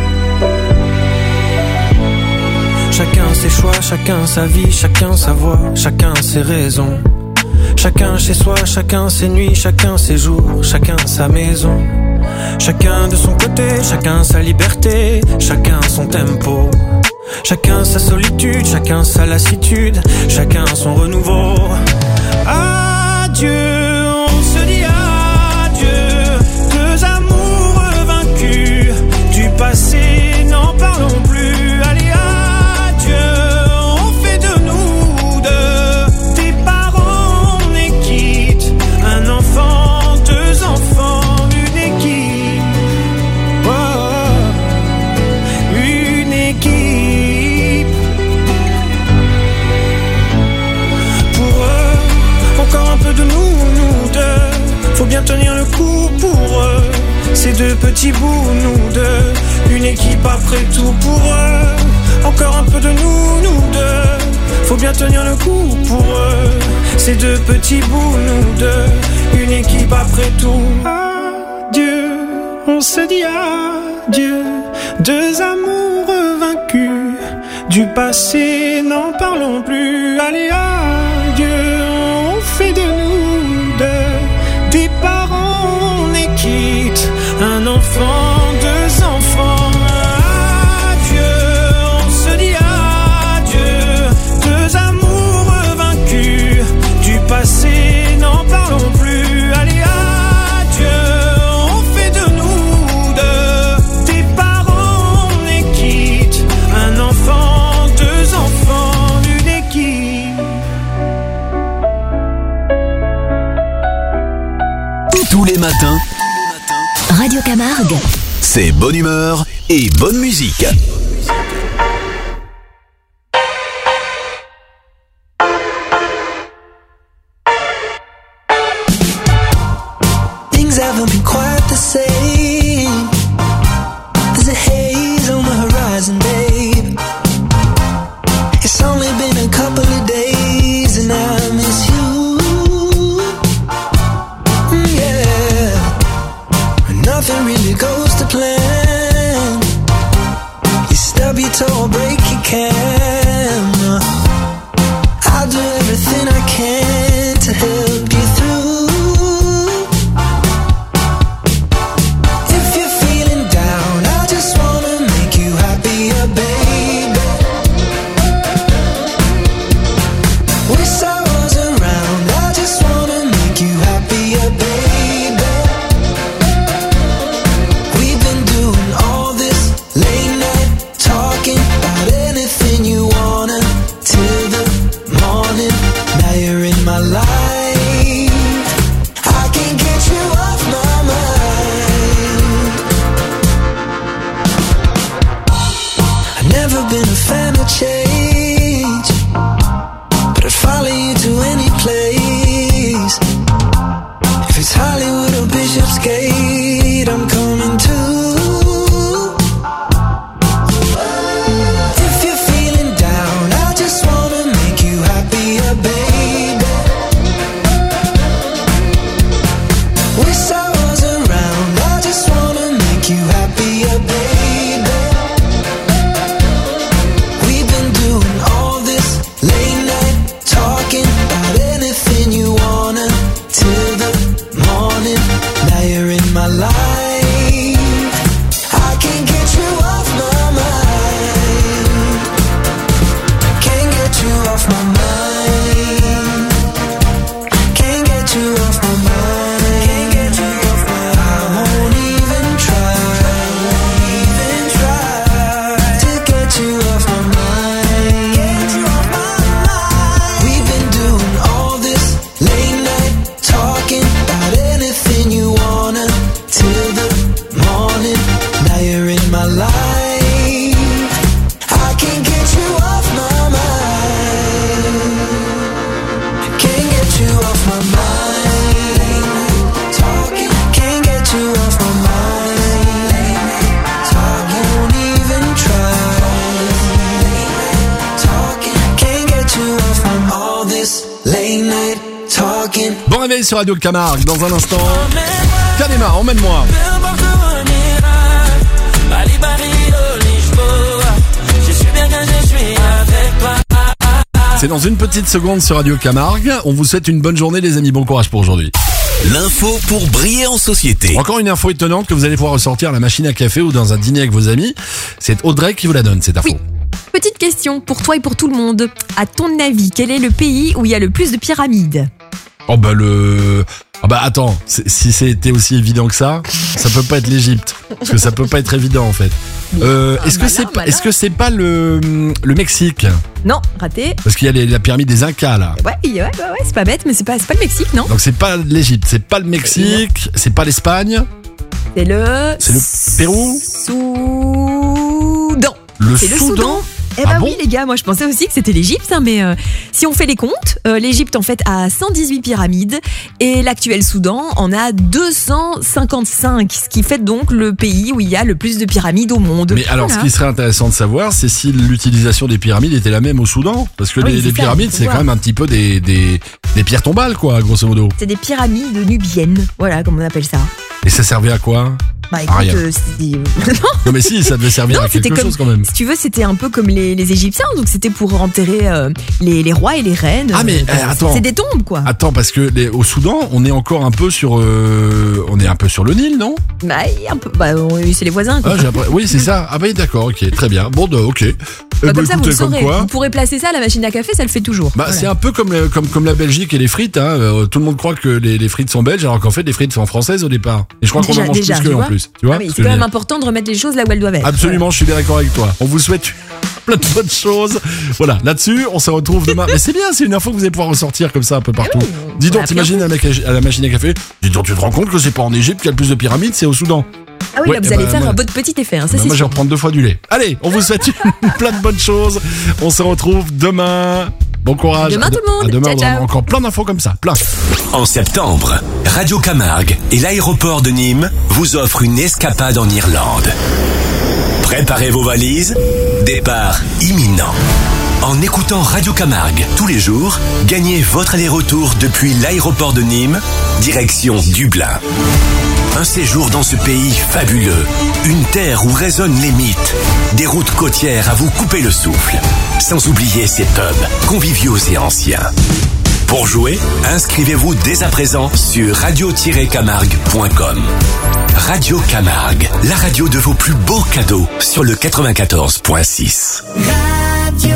Chacun ses choix, chacun sa vie, chacun sa voix, chacun ses raisons. Chacun chez soi, chacun ses nuits, chacun ses jours, chacun sa maison. Chacun de son côté, chacun sa liberté, chacun son tempo. Chacun sa solitude, chacun sa lassitude, chacun son renouveau. Adieu, on se dit adieu, deux amoureux vaincus, du passé, n'en parlons plus, allez adieu, on fait de nous deux, des parents, on est quitte, un enfant, deux enfants, une équipe, oh, une équipe. Pour eux, encore un peu de nous, nous deux, faut bien tenir le coup pour eux, ces deux petits bouts, nous deux, une équipe après tout pour eux, encore un peu de nous, nous deux, faut bien tenir le coup pour eux, ces deux petits bouts, nous deux, une équipe après tout. Adieu, on se dit adieu, deux amoureux vaincus, du passé n'en parlons plus, allez adieu, on fait de nous deux, des parents, on est quitte, un enfant, deux enfants. Adieu, on se dit adieu, deux amoureux vaincus, du passé n'en parlons plus, allez adieu, on fait de nous deux, des parents, on est quitte, un enfant, deux enfants, une équipe. Tous les matins, Radio Camargue. c'est bonne humeur et bonne musique. Things haven't been quite the same. There's a haze on the horizon, babe. It's only been a couple of days and I miss you. Mm, yeah. Nothing really goes to plan. You stub your toe or break your cam. I'll do everything I can to help you through. If you're feeling down, I just wanna make you happier, baby. Wish I was around, I just wanna make you happier, baby. We've been doing all this late night talking about anything you wanna till the morning. Now you're in my life. I can't get you off my mind. I've never been a fan of change, but I'd follow you to any place. If it's Hollywood or Bishopsgate, I'm coming too. If you're feeling down, I just wanna make you happier, baby. Wish I was around, I just wanna make you happier, baby. We've been doing all this late night talking about anything you wanna till the morning. Now you're in my life. Play sur Radio Camargue. Dans un instant, Kanema, emmène-moi. C'est dans une petite seconde sur Radio Camargue. On vous souhaite une bonne journée les amis, bon courage pour aujourd'hui. L'info pour briller en société. Encore une info étonnante que vous allez pouvoir ressortir à la machine à café ou dans un dîner avec vos amis. C'est Audrey qui vous la donne, cette info. Oui. Petite question pour toi et pour tout le monde. À ton avis, quel est le pays où il y a le plus de pyramides ? Oh bah le... Ah bah attends, si c'était aussi évident que ça, ça peut pas être l'Égypte. Parce que ça peut pas être évident en fait. Euh, est-ce que malin, c'est pas, malin. est-ce que c'est pas le, le Mexique ? Non, raté. Parce qu'il y a les, la pyramide des Incas là. Ouais, ouais, ouais, ouais, c'est pas bête, mais c'est pas, c'est pas le Mexique, non ? Donc c'est pas l'Égypte, c'est pas le Mexique, c'est pas l'Espagne. C'est le... C'est le Pérou ? Soudan. Le C'est le Soudan, Soudan. Eh Ah bah bon oui les gars, moi je pensais aussi que c'était l'Égypte, hein, mais euh, si on fait les comptes, euh, l'Égypte en fait a cent dix-huit pyramides et l'actuel Soudan en a deux cent cinquante-cinq, ce qui fait donc le pays où il y a le plus de pyramides au monde. Mais alors, Voilà. ce qui serait intéressant de savoir, c'est si l'utilisation des pyramides était la même au Soudan. Parce que Ah oui, les, c'est les ça, pyramides, faut c'est voir. quand même un petit peu des, des, des pierres tombales, quoi, grosso modo. C'est des pyramides nubiennes, voilà comme on appelle ça. Et ça servait à quoi ? Bah À écoute, rien. euh, c'est- Non mais si, ça devait servir Non, à quelque c'était chose comme, quand même. si tu veux, c'était un peu comme les, les Égyptiens, donc c'était pour enterrer euh, les, les rois et les reines. Ah mais Euh, eh, attends. c'est des tombes quoi. Attends, parce que les, au Soudan, on est encore un peu sur, euh, on est un peu sur le Nil, non ? Bah, un peu, bah oui, c'est les voisins quoi. Ah, j'ai appris- oui, c'est ça. Ah bah d'accord, ok, très bien. Bon, de- ok. Eh Bah, bah, comme ça, vous écoutez, le comme saurez. quoi. Vous pourrez placer ça à la machine à café, ça le fait toujours. Bah, Voilà. c'est un peu comme, le- comme, comme la Belgique et les frites. Hein. Euh, tout le monde croit que les, les frites sont belges, alors qu'en fait, les frites sont françaises au départ. Et je crois qu'on en Déjà- mange déjà, plus tu qu'eux en vois. plus. Tu vois Ah oui, ce c'est que je quand veux même dire. important de remettre les choses là où elles doivent être. Absolument, je suis bien d'accord avec toi. On vous souhaite plein de bonnes choses. Voilà, là-dessus, on se retrouve demain. Mais c'est bien, c'est une info que vous allez pouvoir ressortir comme ça un peu partout. Dis on a donc, appris t'imagines un mec à la machine à café. Dis donc, tu te rends compte que c'est pas en Égypte qu'il y a le plus de pyramides, c'est au Soudan. Ah oui, Ouais, là, vous eh allez ben, faire moi- un votre petit effet, hein, ça Bah, c'est moi, je vais sûr. reprendre deux fois du lait. Allez, on vous souhaite plein de bonnes choses. On se retrouve demain. Bon courage. Demain, À de- tout le monde. À demain, Ciao, on aura ciao. encore plein d'infos comme ça. Plein. En septembre, Radio Camargue et l'aéroport de Nîmes vous offrent une escapade en Irlande. Préparez vos valises, départ imminent. En écoutant Radio Camargue tous les jours, gagnez votre aller-retour depuis l'aéroport de Nîmes, direction Dublin. Un séjour dans ce pays fabuleux, une terre où résonnent les mythes, des routes côtières à vous couper le souffle, sans oublier ces pubs conviviaux et anciens. Pour jouer, inscrivez-vous dès à présent sur radio tiret camargue point com. Radio Camargue, la radio de vos plus beaux cadeaux sur le quatre-vingt-quatorze point six. Radio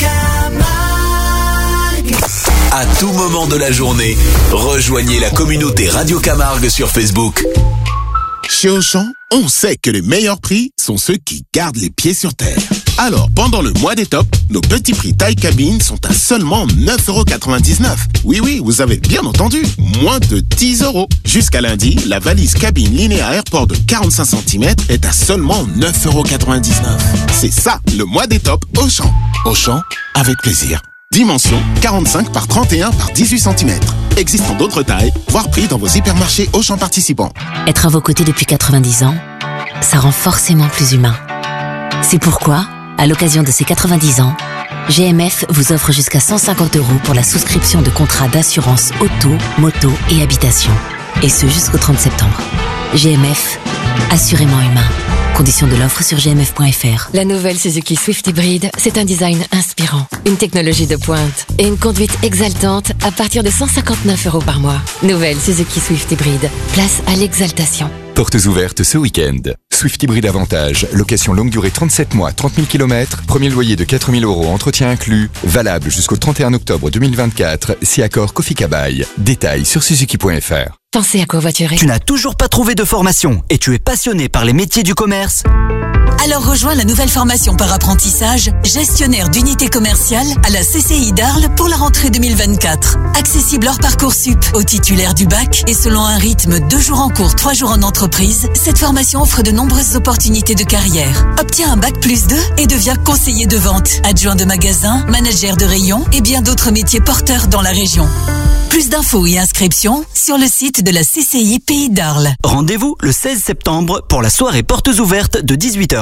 Camargue. À tout moment de la journée, rejoignez la communauté Radio Camargue sur Facebook. Chez Auchan, on sait que les meilleurs prix sont ceux qui gardent les pieds sur terre. Alors, pendant le mois des tops, nos petits prix taille cabine sont à seulement neuf euros quatre-vingt-dix-neuf. Oui, oui, vous avez bien entendu, moins de dix euros. Jusqu'à lundi, la valise cabine Linéa Airport de quarante-cinq centimètres est à seulement neuf euros quatre-vingt-dix-neuf. C'est ça, le mois des tops Auchan. Auchan, avec plaisir. Dimension quarante-cinq par trente et un par dix-huit centimètres. Existant d'autres tailles, voire prix dans vos hypermarchés Auchan participants. Être à vos côtés depuis quatre-vingt-dix ans, ça rend forcément plus humain. C'est pourquoi, à l'occasion de ces quatre-vingt-dix ans, G M F vous offre jusqu'à cent cinquante euros pour la souscription de contrats d'assurance auto, moto et habitation. Et ce jusqu'au trente septembre. G M F, assurément humain. Conditions de l'offre sur g m f point f r. La nouvelle Suzuki Swift Hybrid, c'est un design inspirant, une technologie de pointe et une conduite exaltante à partir de cent cinquante-neuf euros par mois. Nouvelle Suzuki Swift Hybrid, place à l'exaltation. Portes ouvertes ce week-end. Swift Hybrid Avantage, location longue durée trente-sept mois, trente mille kilomètres, premier loyer de quatre mille euros, entretien inclus, valable jusqu'au trente et un octobre deux mille vingt-quatre, si accord Kofi Kabaï. Détails sur suzuki point f r. Pensez à covoiturer. Tu n'as toujours pas trouvé de formation et tu es passionné par les métiers du commerce? Alors rejoins la nouvelle formation par apprentissage gestionnaire d'unité commerciale à la C C I d'Arles pour la rentrée deux mille vingt-quatre. Accessible hors Parcoursup aux titulaires du bac et selon un rythme deux jours en cours, trois jours en entreprise, cette formation offre de nombreuses opportunités de carrière. Obtiens un bac plus deux et deviens conseiller de vente, adjoint de magasin, manager de rayon et bien d'autres métiers porteurs dans la région. Plus d'infos et inscriptions sur le site de la C C I Pays d'Arles. Rendez-vous le seize septembre pour la soirée portes ouvertes de dix-huit heures.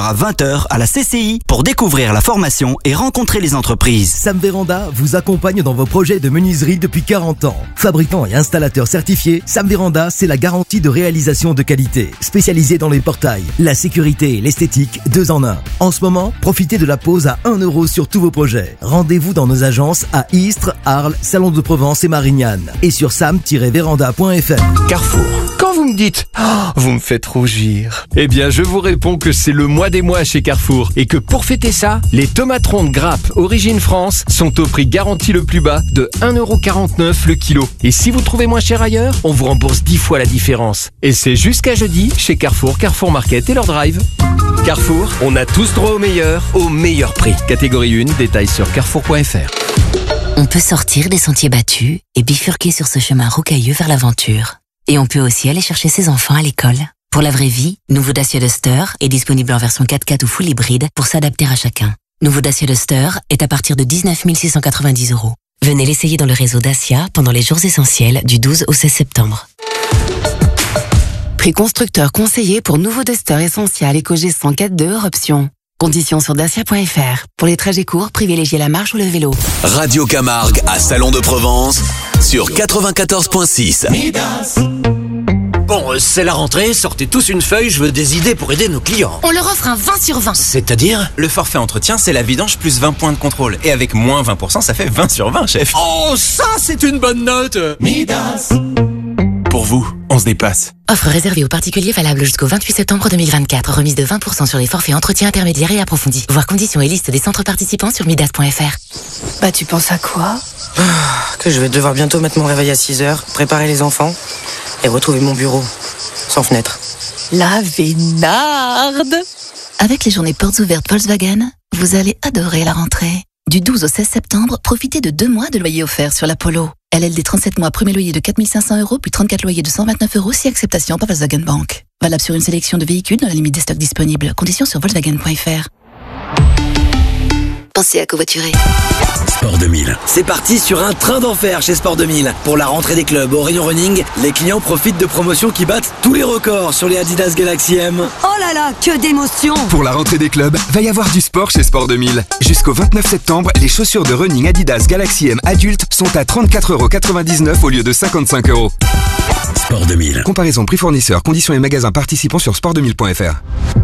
heures à vingt heures à la C C I pour découvrir la formation et rencontrer les entreprises. Sam Véranda vous accompagne dans vos projets de menuiserie depuis quarante ans. Fabricant et installateur certifié, Sam Véranda, c'est la garantie de réalisation de qualité. Spécialisé dans les portails, la sécurité et l'esthétique, deux en un. En ce moment, profitez de la pause à un euro sur tous vos projets. Rendez-vous dans nos agences à Istres, Arles, Salon de Provence et Marignane. Et sur sam tiret véranda point f r. Carrefour. Quand vous me dites oh, « vous me faites rougir », eh bien je vous réponds que c'est le mois des mois chez Carrefour et que pour fêter ça, les tomates rondes Grappe Origine France sont au prix garanti le plus bas de un euro quarante-neuf le kilo. Et si vous trouvez moins cher ailleurs, on vous rembourse dix fois la différence. Et c'est jusqu'à jeudi chez Carrefour, Carrefour Market et leur drive. Carrefour, on a tous droit au meilleur, au meilleur prix. Catégorie un, détails sur carrefour point f r. On peut sortir des sentiers battus et bifurquer sur ce chemin rocailleux vers l'aventure. Et on peut aussi aller chercher ses enfants à l'école. Pour la vraie vie, nouveau Dacia Duster est disponible en version quatre-quatre ou full hybride pour s'adapter à chacun. Nouveau Dacia Duster est à partir de dix-neuf mille six cent quatre-vingt-dix euros. Venez l'essayer dans le réseau Dacia pendant les jours essentiels du douze au seize septembre. Prix constructeur conseillé pour nouveau Duster Essential EcoG cent quatre deux hors option. Conditions sur dacia point f r. Pour les trajets courts, privilégiez la marche ou le vélo. Radio Camargue à Salon de Provence sur quatre-vingt-quatorze point six. Bon, c'est la rentrée, sortez tous une feuille, je veux des idées pour aider nos clients. On leur offre un vingt sur vingt. C'est-à-dire ? Le forfait entretien, c'est la vidange plus vingt points de contrôle. Et avec moins vingt pour cent, ça fait vingt sur vingt, chef. Oh, ça, c'est une bonne note. Midas. Pour vous, on se déplace. Offre réservée aux particuliers valable jusqu'au vingt-huit septembre deux mille vingt-quatre. Remise de vingt pour cent sur les forfaits entretien intermédiaires et approfondis. Voir conditions et liste des centres participants sur midas point f r. Bah, tu penses à quoi ? ah, Que je vais devoir bientôt mettre mon réveil à six heures, préparer les enfants et retrouver mon bureau. Sans fenêtre. La vénarde. Avec les journées portes ouvertes Volkswagen, vous allez adorer la rentrée. Du douze au seize septembre, profitez de deux mois de loyer offert sur la Polo. L L D trente-sept mois, premier loyer de quatre mille cinq cents euros, puis trente-quatre loyers de cent vingt-neuf euros si acceptation par Volkswagen Bank. Valable sur une sélection de véhicules dans la limite des stocks disponibles. Conditions sur volkswagen point f r. Pensez à covoiturer. Sport deux mille. C'est parti sur un train d'enfer chez Sport deux mille. Pour la rentrée des clubs au rayon running, les clients profitent de promotions qui battent tous les records sur les Adidas Galaxy M. Oh là là, que d'émotion! Pour la rentrée des clubs, va y avoir du sport chez Sport deux mille. Jusqu'au vingt-neuf septembre, les chaussures de running Adidas Galaxy M adultes sont à trente-quatre euros quatre-vingt-dix-neuf au lieu de cinquante-cinq euros. Sport deux mille. Comparaison prix fournisseur, conditions et magasins participants sur sport deux mille point f r.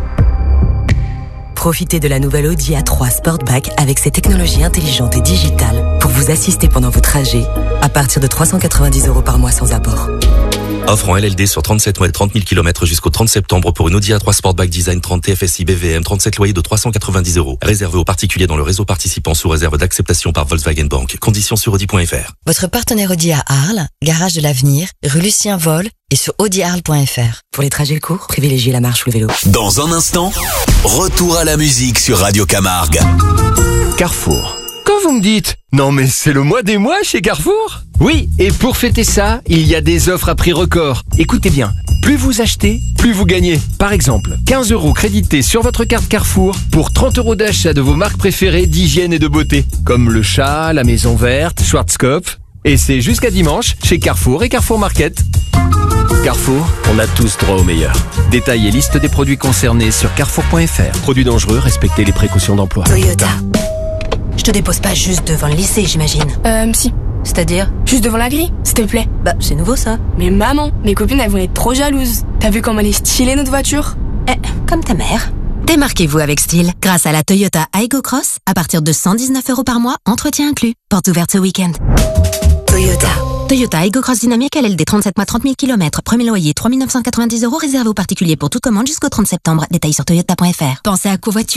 Profitez de la nouvelle Audi A trois Sportback avec ses technologies intelligentes et digitales pour vous assister pendant vos trajets à partir de trois cent quatre-vingt-dix euros par mois sans apport. Offre en L L D sur trente-sept mois et trente mille kilomètres jusqu'au trente septembre pour une Audi A trois Sportback Design trente T F S I B V M, trente-sept loyers de trois cent quatre-vingt-dix euros. Réservé aux particuliers dans le réseau participant sous réserve d'acceptation par Volkswagen Bank. Conditions sur audi point f r. Votre partenaire Audi à Arles, Garage de l'Avenir, rue Lucien Vol et sur audi arles point f r. Pour les trajets courts, privilégiez la marche ou le vélo. Dans un instant, retour à la musique sur Radio Camargue. Carrefour. Quand vous me dites « Non mais c'est le mois des mois chez Carrefour !» Oui, et pour fêter ça, il y a des offres à prix record. Écoutez bien, plus vous achetez, plus vous gagnez. Par exemple, quinze euros crédités sur votre carte Carrefour pour trente euros d'achat de vos marques préférées d'hygiène et de beauté, comme le chat, la Maison Verte, Schwarzkopf. Et c'est jusqu'à dimanche chez Carrefour et Carrefour Market. Carrefour, on a tous droit au meilleur. Détails et liste des produits concernés sur carrefour point f r. Produits dangereux, respectez les précautions d'emploi. Toyota. Je te dépose pas juste devant le lycée, j'imagine. Euh, si. C'est-à-dire ? Juste devant la grille, s'il te plaît. Bah, c'est nouveau ça. Mais maman, mes copines elles vont être trop jalouses. T'as vu comment elle est stylée notre voiture ? Eh, comme ta mère. Démarquez-vous avec style grâce à la Toyota Aygo Cross à partir de cent dix-neuf euros par mois, entretien inclus. Porte ouverte ce week-end. Toyota. Toyota Aygo Cross Dynamique L L D trente-sept mois trente mille kilomètres. Premier loyer trois mille neuf cent quatre-vingt-dix euros réservé aux particuliers pour toute commande jusqu'au trente septembre. Détails sur toyota point f r. Pensez à covoiturer ?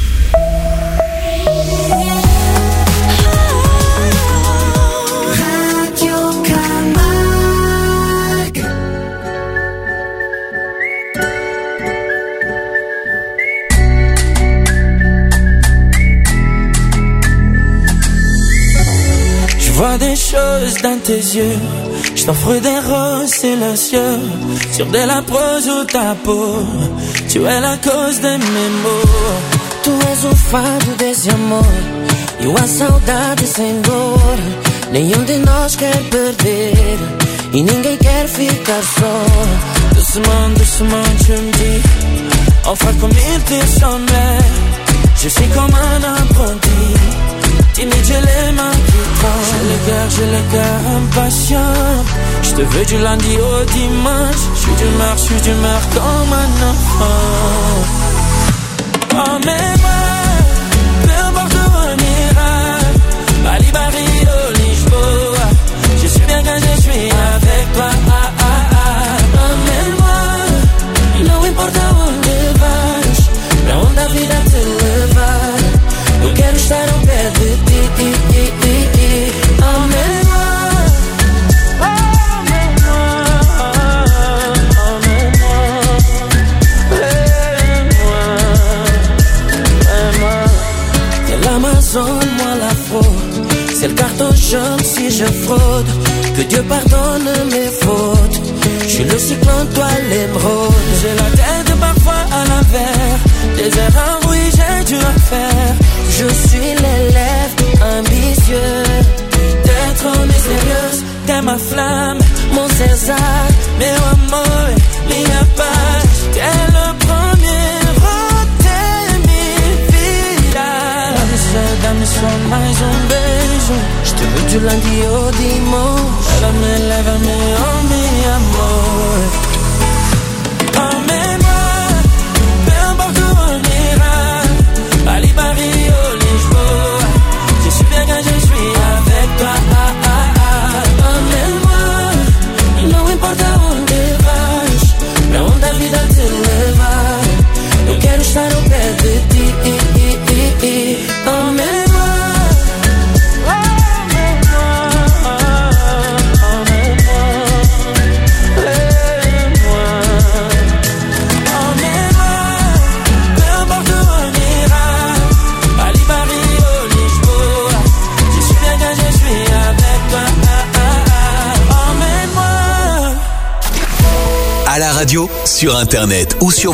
Je vois des choses dans tes yeux, je t'offre des roses silencieux sur de la prose ou ta peau. Tu es la cause de mes maux. Tu és o fado desse amor e a saudade sem dor. Nenhum de nós quer perder e ninguém quer ficar só. Doucement, doucement, tu me dis On fera comme il te semblait. Je suis comme un apprenti, timide, j'ai les mains qui tremblent. J'ai le cœur, j'ai le cœur impatient. Je te veux du lundi au dimanche. Je suis d'humeur, je suis d'humeur comme un enfant. Emmène-moi, peu importe où on ira. Bali, Bari, oh, Lisboa. Je suis bien quand je suis avec toi. Ah, ah, ah. Emmène-moi, não importa onde vais, pra onde a vida te levar. Eu quero estar ao pé de ti. Emmène-moi, emmène-moi, emmène-moi, emmène-moi. De l'Amazone, moi l'afro. C'est le carton jaune si je fraude. Que Dieu pardonne mes fautes. Je suis le cyclone, toi l'émeraude. J'ai la tête parfois à l'envers. Des erreurs, oui, j'ai dû en faire. Je suis l'élève ambitieux. T'es trop mystérieuse, t'es ma flamme, mon César, meu amor, minha paz. T'es le premier, oh, t'es mi vida. Dame só, dame só mais um beijo. Je te veux du lundi au dimanche. Lève-me, lève-me, oh mi amor. Emmène-moi, peu importe où on ira. Bali, Bari, oh, Lisboa. Je suis bien quand je suis avec toi. Ah, ah, ah. Emmène-moi, não importa onde vais, pra onde a vida te levar. Eu quero estar ao pé de ti. Emmène-moi. À la radio, sur internet ou sur